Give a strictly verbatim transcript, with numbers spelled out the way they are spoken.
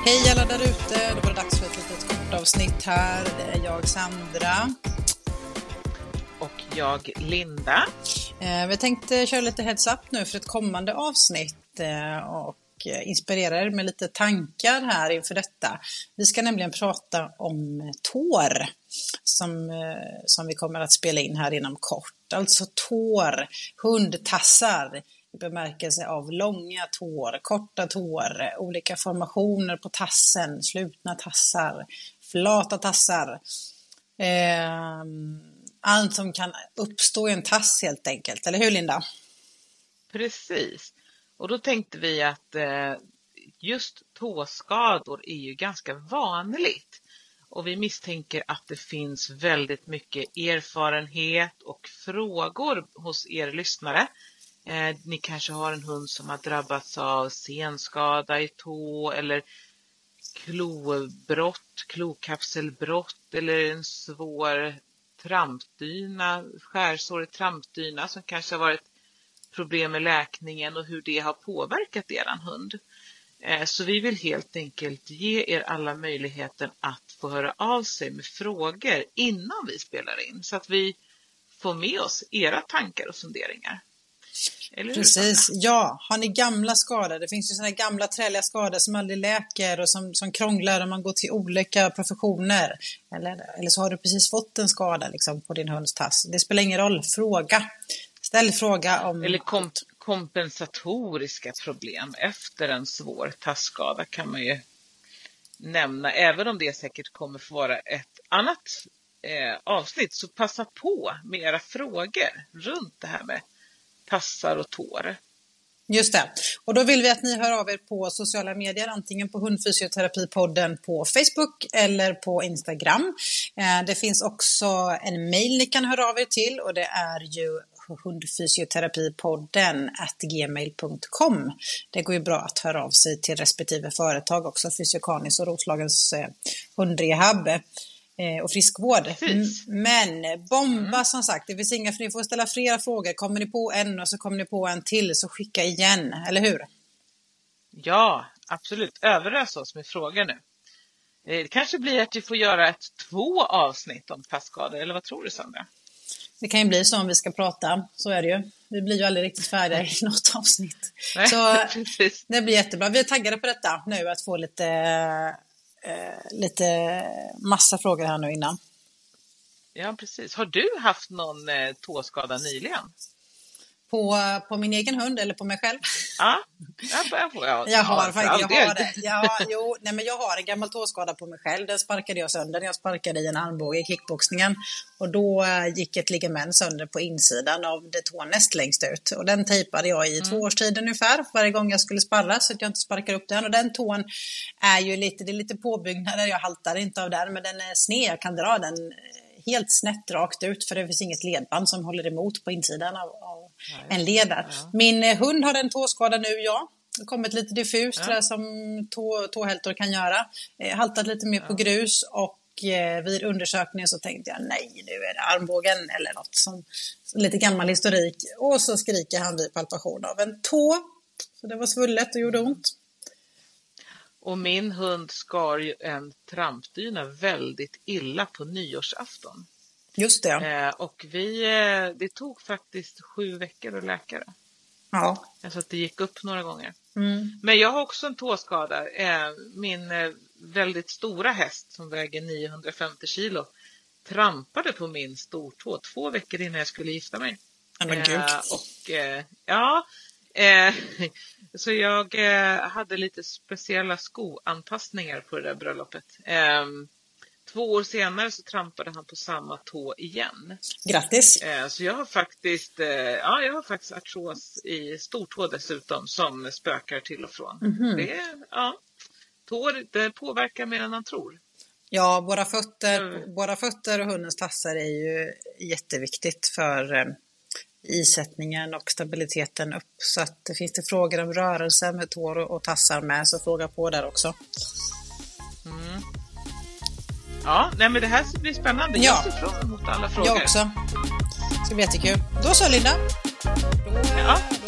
Hej alla där ute, då var det dags för ett litet kortavsnitt här. Det är jag Sandra. Och jag Linda. Eh, vi tänkte köra lite heads up nu för ett kommande avsnitt eh, och inspirera er med lite tankar här inför detta. Vi ska nämligen prata om tår som, eh, som vi kommer att spela in här inom kort. Alltså tår, hundtassar. I bemärkelse av långa tår, korta tår, olika formationer på tassen, slutna tassar, flata tassar. Eh, allt som kan uppstå i en tass helt enkelt, eller hur Linda? Precis, och då tänkte vi att eh, just tåskador är ju ganska vanligt. Och vi misstänker att det finns väldigt mycket erfarenhet och frågor hos er lyssnare. Eh, ni kanske har en hund som har drabbats av senskada i tå eller klobrott, klokapselbrott eller en svår trampdyna, skärsår i trampdyna som kanske har varit problem med läkningen och hur det har påverkat eran hund. Eh, så vi vill helt enkelt ge er alla möjligheten att få höra av sig med frågor innan vi spelar in så att vi får med oss era tankar och funderingar. Precis, ja. Har ni gamla skador? Det finns ju sådana gamla träliga skador som aldrig läker och som, som krånglar om man går till olika professioner. Eller, eller så har du precis fått en skada liksom, på din hunds tass. Det spelar ingen roll. Fråga. Ställ fråga om... Eller kom, kompensatoriska problem efter en svår tassskada kan man ju nämna. Även om det säkert kommer få vara ett annat eh, avsnitt så passa på med era frågor runt det här med tassar och tår. Just det. Och då vill vi att ni hör av er på sociala medier, antingen på Hundfysioterapipodden på Facebook eller på Instagram. Det finns också en mejl ni kan höra av er till och det är ju hundfysioterapipodden at gmail punkt com. Det går ju bra att höra av sig till respektive företag också, Fysiokanis och Roslagens hundrehab och friskvård. Mm. Men bomba mm. som sagt, det finns inga, för ni får ställa flera frågor. Kommer ni på en och så kommer ni på en till så skicka igen, eller hur? Ja, absolut. Överös oss med frågor nu. Det kanske blir att vi får göra ett två avsnitt om tassskador, eller vad tror du Sandra? Det kan ju bli så om vi ska prata, så är det ju. Vi blir ju aldrig riktigt färdiga i något avsnitt. Nej, så precis. Det blir jättebra. Vi är taggade på detta nu, att få lite... Eh, lite massa frågor här nu innan. Ja, precis. Har du haft någon eh, tåskada nyligen? På, på min egen hund eller på mig själv? Ja, jag, jag, jag, jag har ja, faktiskt jag har det. Jag, jo, nej, men jag har en gammal tåskada på mig själv. Den sparkade jag sönder när jag sparkade i en armbåge i kickboxningen. Och då äh, gick ett ligament sönder på insidan av det tånäst längst ut. Och den tejpade jag i mm. två års tid ungefär varje gång jag skulle sparra så att jag inte sparkar upp den. Och den tån är ju lite, det är lite påbyggnader. Jag haltar inte av den, men den är sned. Jag kan dra den helt snett rakt ut för det finns inget ledband som håller emot på insidan av, av en ledare. Ja. Min hund har en tåskada nu, ja. Det har kommit lite diffust ja. Där som tå, tåhältor kan göra. Eh, haltat lite mer ja. På grus och eh, vid undersökningen så tänkte jag nej, nu är det armbågen eller något som lite gammal historik. Och så skriker han vid palpation av en tå. Så det var svullet och gjorde ont. Och min hund skar ju en trampdyna väldigt illa på nyårsafton. Just det. Eh, och vi, eh, det tog faktiskt sju veckor att läka det. Ja. Alltså att det gick upp några gånger. Mm. Men jag har också en tåskada. Eh, min eh, väldigt stora häst som väger niohundrafemtio kilo trampade på min stortå två veckor innan jag skulle gifta mig. Men eh, gud. Och eh, ja... Eh, så jag eh, hade lite speciella skoanpassningar på det där bröllopet. Eh, två år senare så trampade han på samma tå igen. Grattis! Eh, så jag har faktiskt, eh, ja, jag har faktiskt artros i stortå dessutom som spökar till och från. Mm-hmm. Det, ja, tår, det påverkar mer än man tror. Ja, våra fötter, mm. våra fötter och hundens tassar är ju jätteviktigt för... Eh, isättningen och stabiliteten upp. Så att det finns det frågor om rörelse med tår och tassar med, så fråga på där också. Mm. Ja, nej, men det här blir spännande. Ja. Jag ser fram emot alla frågor. Jag också. Det ska bli jättekul. Då så Linda. Då ja.